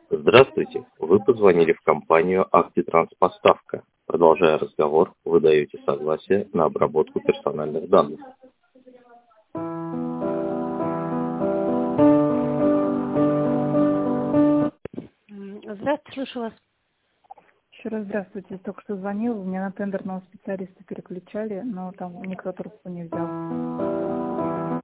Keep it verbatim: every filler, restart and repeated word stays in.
Здравствуйте, вы позвонили в компанию «Актитранспоставка». Продолжая разговор, вы даете согласие на обработку персональных данных. Здравствуйте, слышу вас. Еще раз здравствуйте. Только что звонил, меня на тендерного специалиста переключали, но там никто трубку не взял.